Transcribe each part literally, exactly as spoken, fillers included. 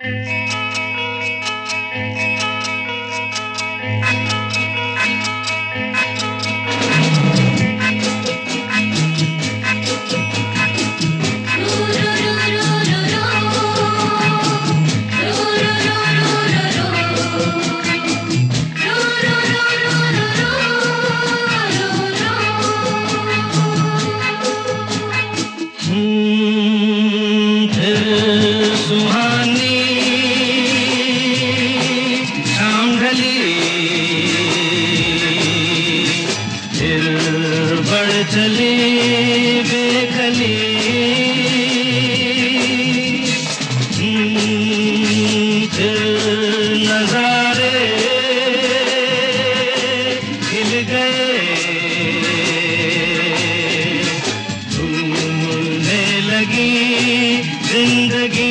सुहानी शाम ढली, फिर बढ़ चली बेखली। फिर नजारे खिल गए, झूमने लगी जिंदगी।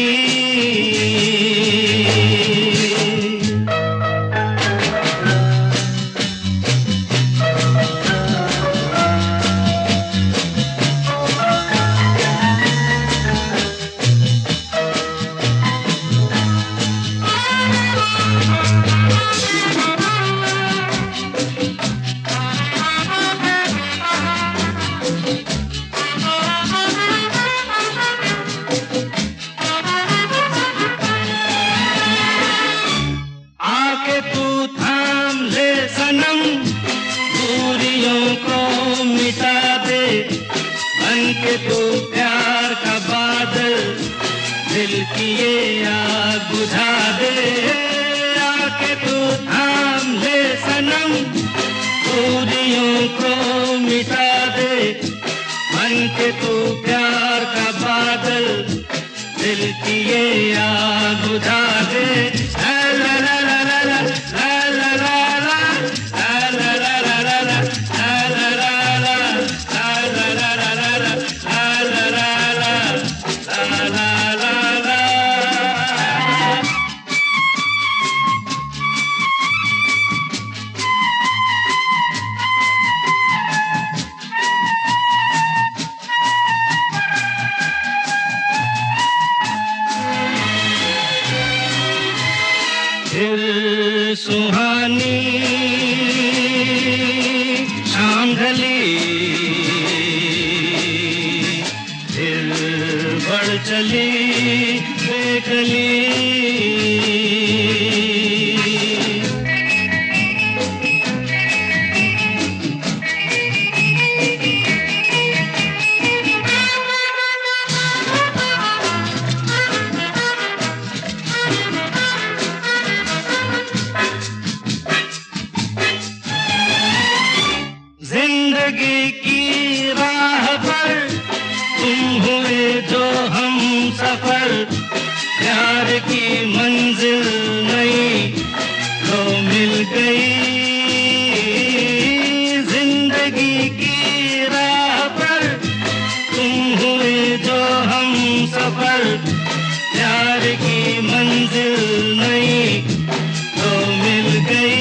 सनम दूरियों को मिटा दे, बन के तू प्यार का बादल, दिल की ये आग बुझा दे। आके तू थाम ले सनम दूरियों को मिटा दे, बन के तू प्यार का बादल, दिल की ये आग बुझा दे। ला ला ला ला ला ला ला ला फिर सुहानी शाम ढली, फिर बढ़ चली बेखली। जिंदगी की राह पर तुम हुए जो हम सफर, प्यार की मंजिल नई तो मिल गई। जिंदगी की राह पर तुम हुए जो हम सफर, प्यार की मंजिल नई तो मिल गई।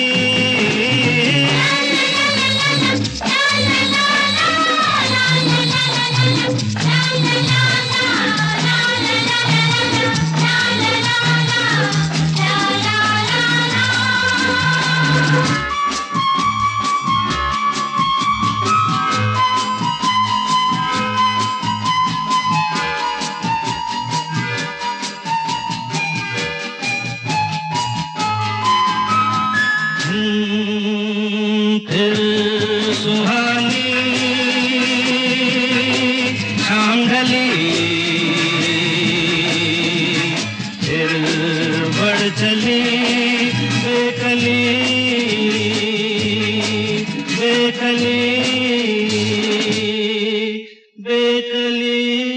फिर सुहानी शाम ढली, फिर बढ़ चली बेखली बेखली बेखली।